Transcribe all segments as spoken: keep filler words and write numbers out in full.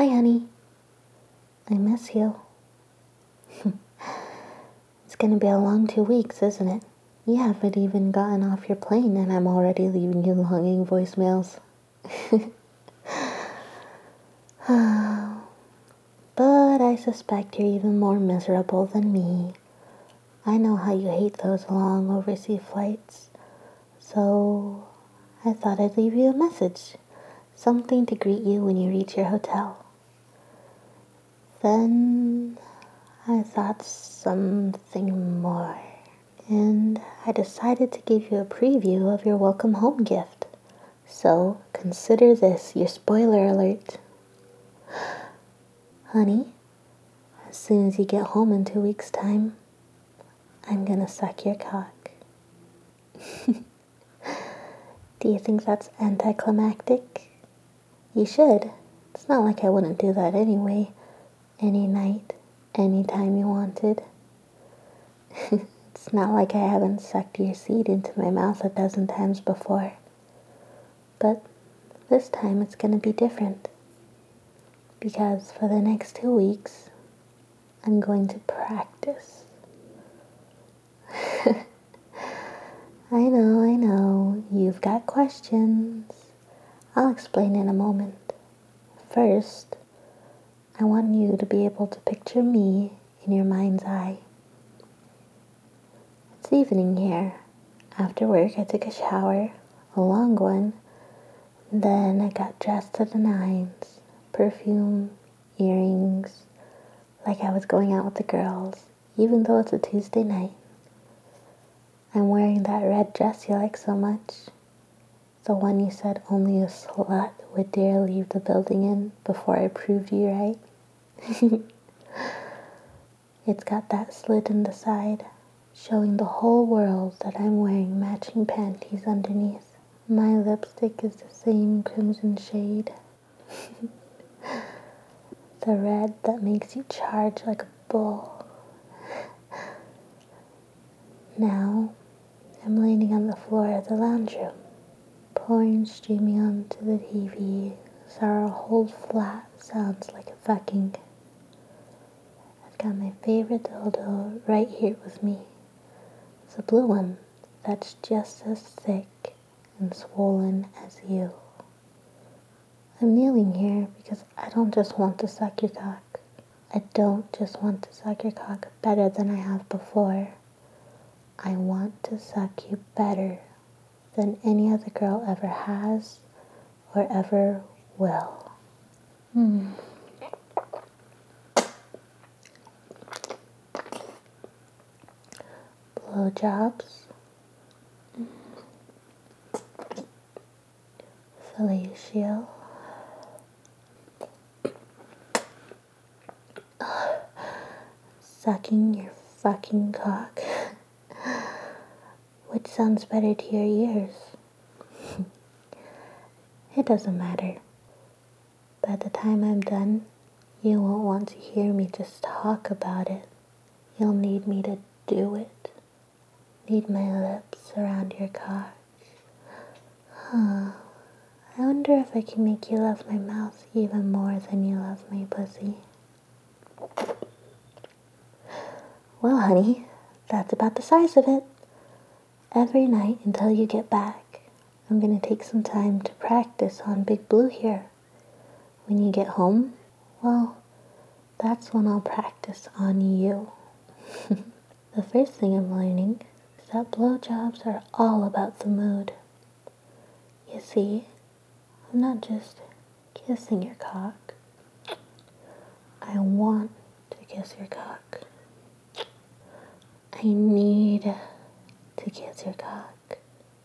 Hi, honey. I miss you. It's gonna be a long two weeks, isn't it? You haven't even gotten off your plane and I'm already leaving you longing voicemails. But I suspect you're even more miserable than me. I know how you hate those long overseas flights. So I thought I'd leave you a message. Something to greet you when you reach your hotel. Then I thought something more. And I decided to give you a preview of your welcome home gift. So consider this your spoiler alert. Honey, as soon as you get home in two weeks' time, I'm gonna suck your cock. Do you think that's anticlimactic? You should. It's not like I wouldn't do that anyway. Any night, anytime you wanted. It's not like I haven't sucked your seed into my mouth a dozen times before. But this time it's gonna be different. Because for the next two weeks, I'm going to practice. I know, I know, you've got questions. I'll explain in a moment. First, I want you to be able to picture me in your mind's eye. It's evening here. After work, I took a shower, a long one. Then I got dressed to the nines. Perfume, earrings, like I was going out with the girls, even though it's a Tuesday night. I'm wearing that red dress you like so much. The one you said only a slut would dare leave the building in before I proved you right. It's got that slit in the side, showing the whole world that I'm wearing matching panties underneath. My lipstick is the same crimson shade. The red that makes you charge like a bull. Now, I'm leaning on the floor of the lounge room, porn streaming onto the T V, so our whole flat sounds like a fucking. I've got my favorite dildo right here with me. It's a blue one that's just as thick and swollen as you. I'm kneeling here because I don't just want to suck your cock. I don't just want to suck your cock better than I have before. I want to suck you better than any other girl ever has or ever will. Hmm. Blowjobs, fellatio, sucking your fucking cock. Which sounds better to your ears? It doesn't matter. By the time I'm done, you won't want to hear me just talk about it. You'll need me to do it. Need my lips around your cock. Huh. I wonder if I can make you love my mouth even more than you love my pussy. Well, honey, that's about the size of it. Every night until you get back, I'm gonna take some time to practice on Big Blue here. When you get home, well, that's when I'll practice on you. The first thing I'm learning is that blowjobs are all about the mood. You see, I'm not just kissing your cock. I want to kiss your cock. I need to kiss your cock.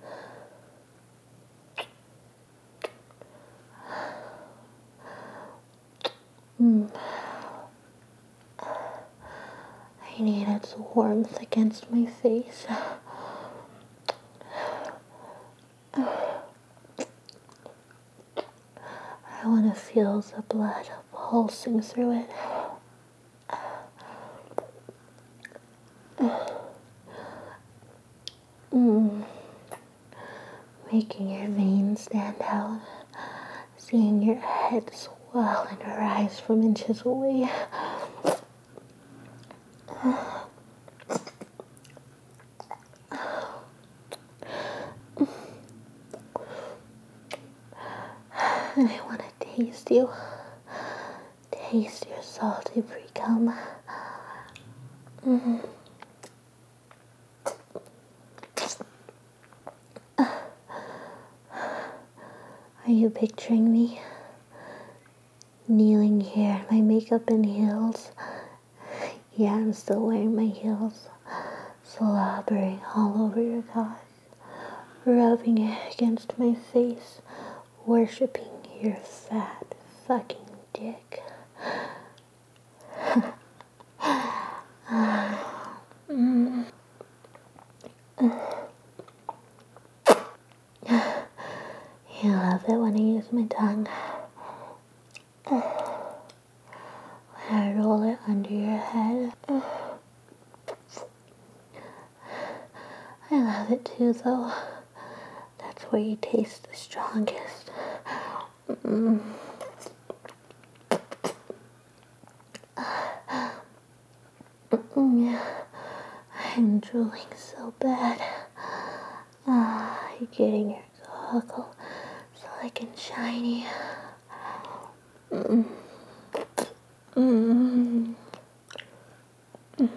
Mm. I need its warmth against my face. I want to feel the blood pulsing through it. Mm. Making your veins stand out, seeing your head swell following her eyes from inches away. I want to taste you. Taste your salty pre-cum. Mm-hmm. Are you picturing me? Kneeling here, my makeup and heels. Yeah, I'm still wearing my heels. Slobbering all over your cock. Rubbing it against my face. Worshipping your fat fucking dick. mm. You love it when I use my tongue. When I roll it under your head. I love it too, though. That's where you taste the strongest. Mm. Mm. I'm drooling so bad. Ah, you're getting your cockle slick and shiny. Mm. Mm. Mm.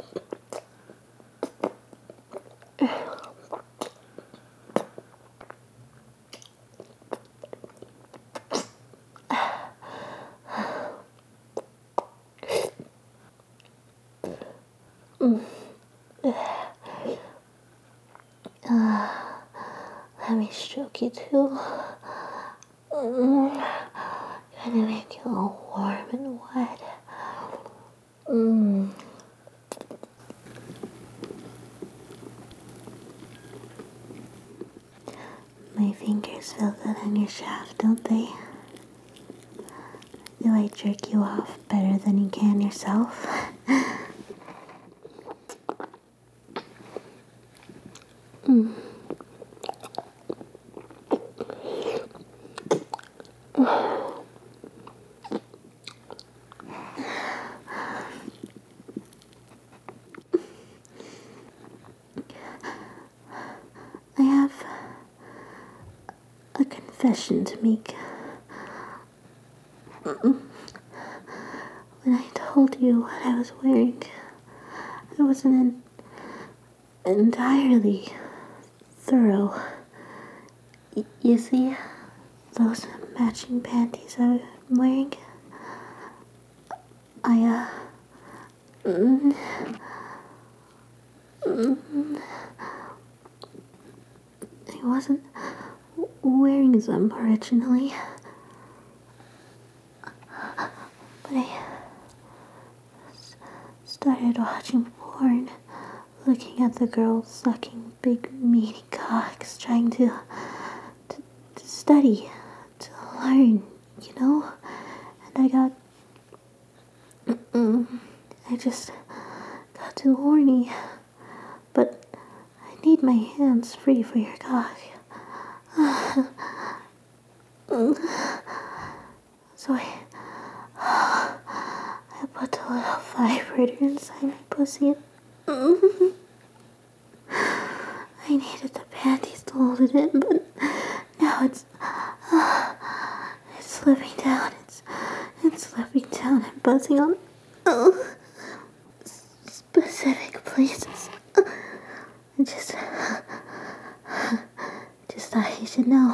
Mm. Uh, let me stroke you too. Mm. Gonna make you all warm and wet. Mm. My fingers feel good on your shaft, don't they? Do I jerk you off better than you can yourself? mm. I have a confession to make. When I told you what I was wearing, I wasn't en- entirely thorough. Y- you see, those matching panties I'm wearing, I, uh, mm, mm, I wasn't wearing them originally, but I started watching porn, looking at the girls sucking big meaty cocks, trying to, to, to study, to learn, you know? And I got, mm, I just got too horny, but I need my hands free for your cock. So I, I put the little vibrator inside my pussy. I needed the panties to hold it in, but now it's, it's slipping down. It's, it's slipping down and buzzing on uh, specific places. I just, just thought you should know.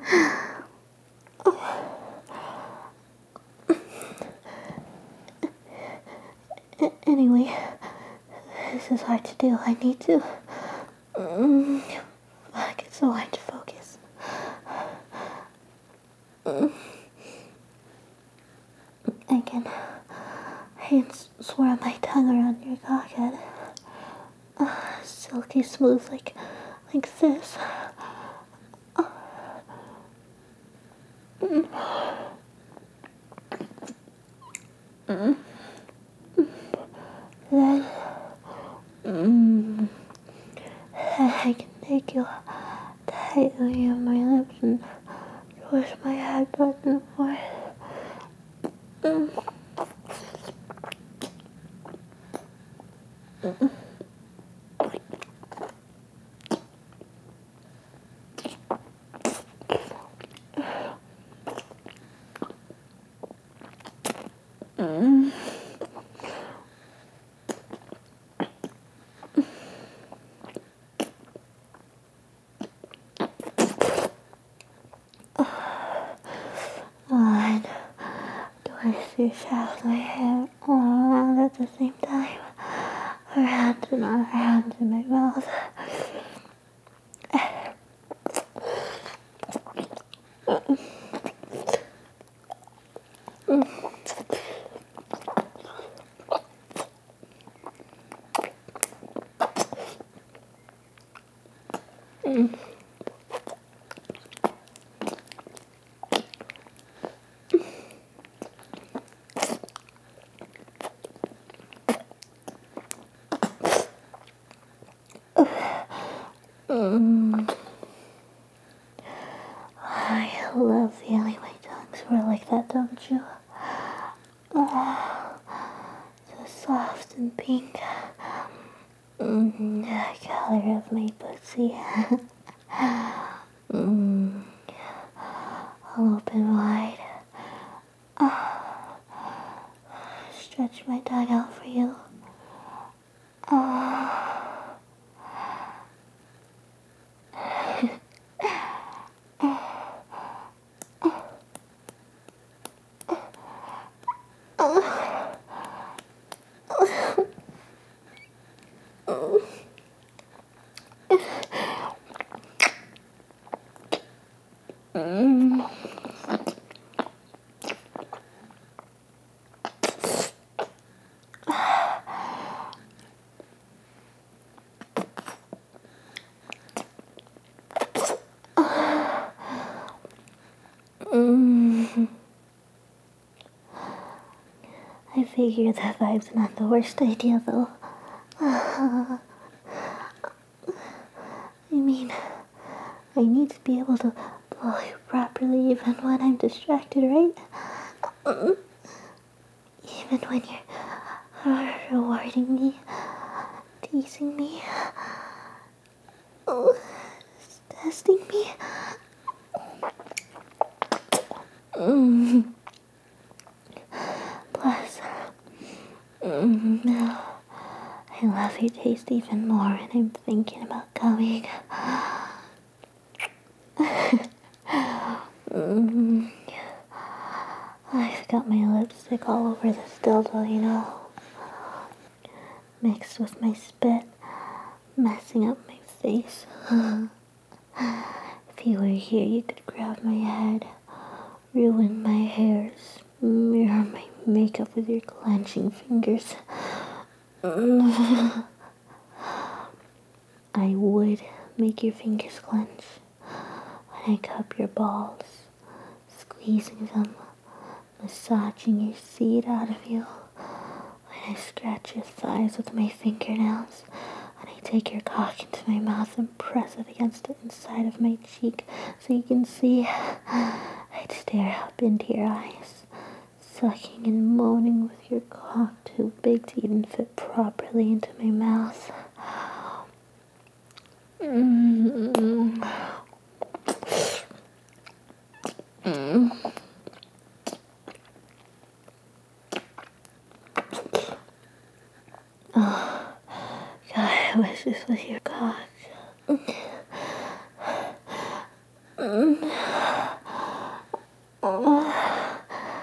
Anyway, this is hard to do. I need to. Mm, fuck, it's so hard to focus. Mm. I can. I can swirl my tongue around your cockhead. Uh, silky smooth, like, like this. Uh, mm. Mm. Then, mm, I can take you tightly on my lips and push my head back and forth. And do I see shaft my hair all around at the same time? Her hands in her hands in my mouth. Mm. I love feeling my tongue swirl like that, don't you? Oh, so soft and pink. Mm, the color of my pussy. mm, I'll open wide. Oh, stretch my tongue out for you. Oh. Mm. Mm. I figure that vibe's not the worst idea, though. Uh, I mean, I need to be able to blow you properly even when I'm distracted, right? Mm. Even when you're rewarding me, teasing me, oh, testing me. Mm. Plus, mm, I love your taste even more when I'm thinking about coming. mm. I've got my lipstick all over this dildo, you know, mixed with my spit, messing up my face. If you were here, you could grab my head, ruin my hair, smear my makeup with your clenching fingers. I would make your fingers clench when I cup your balls, squeezing them, massaging your seed out of you, when I scratch your thighs with my fingernails, when I take your cock into my mouth and press it against the inside of my cheek so you can see. I'd stare up into your eyes, sucking and moaning with your cock too big to even fit properly into my mouth. Mm-hmm. Mm. Oh, God, I wish this was your cock. Mm. Oh,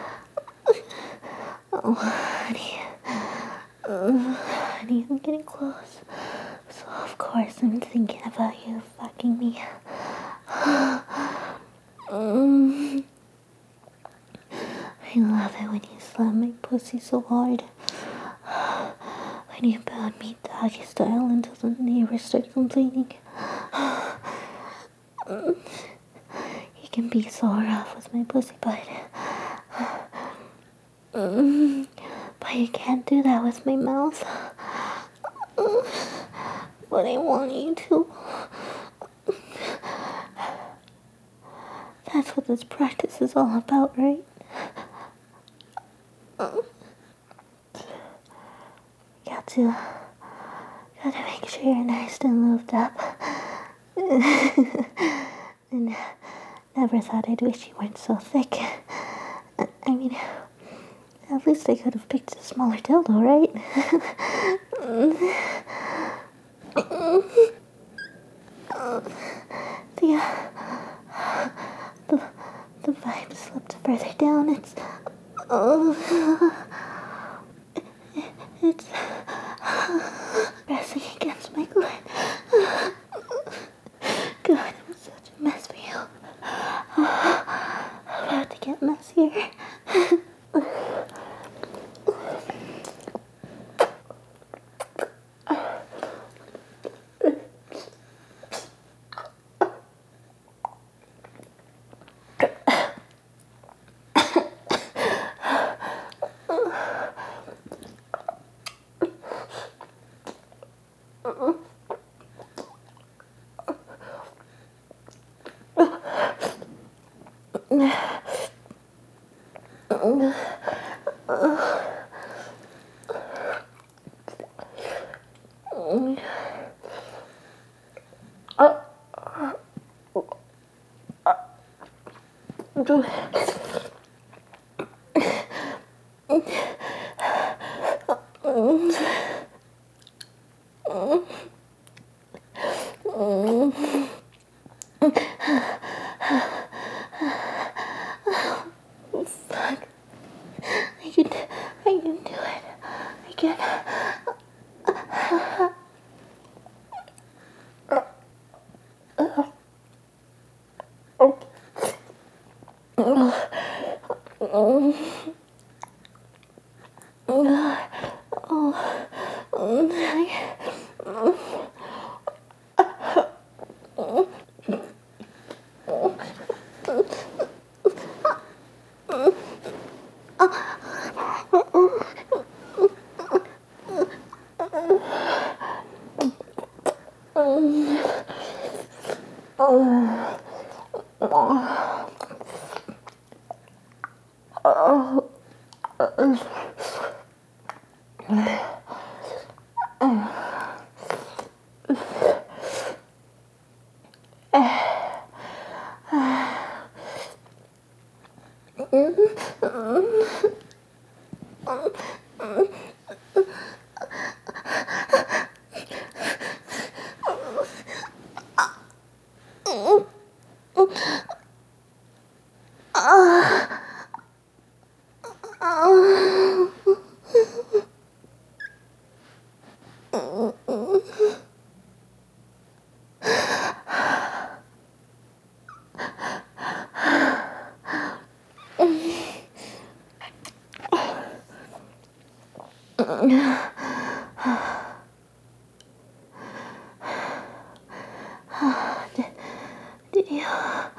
oh, honey. Mm, honey, I'm getting close. So, of course, I'm thinking about you fucking me. Mm. I love it when you slam my pussy so hard. When you pound me doggy style until the neighbors start complaining. You can be so rough with my pussy, but mm, but you can't do that with my mouth. But I want you to. That's what this practice is all about, right? Got to, gotta make sure you're nice and lubed up. And never thought I'd wish you weren't so thick. I mean, at least I could have picked a smaller dildo, right? the, uh, the, the vibe slipped further down. It's, oh, it's pressing against my gland. God, I'm such a mess for you. About to get messier. Fuck. I can, I can do it. I can. Did, did you?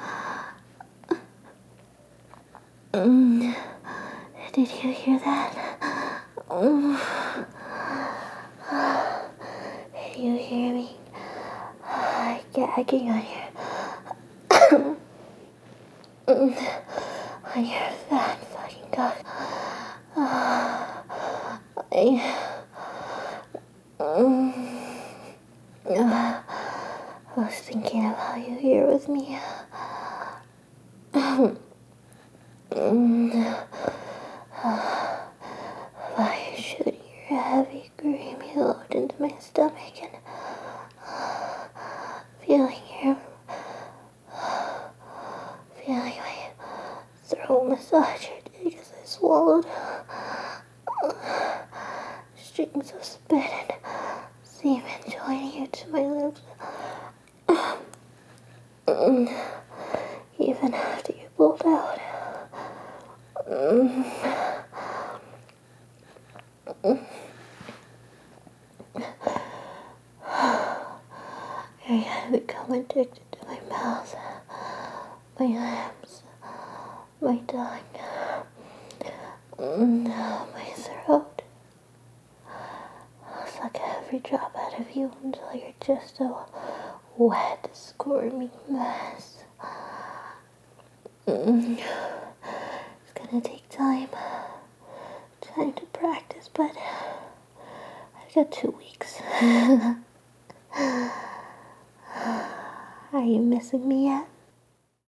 Mm, did you hear that? Mm. Did you hear me? Uh, gagging on your on your fat fucking cock. Uh, I, mm, uh, I was thinking about you here with me. Mm, uh, By shooting your heavy, creamy load into my stomach and feeling your, feeling my throat massage your dick as I swallowed strings of spit and semen joining you to my lips. Even after you pulled out. I had become addicted to my mouth, my lips, my tongue, my throat. I'll suck every drop out of you until you're just a wet, squirmy mess. It's gonna take time. trying to practice, but I got two weeks. Are you missing me yet?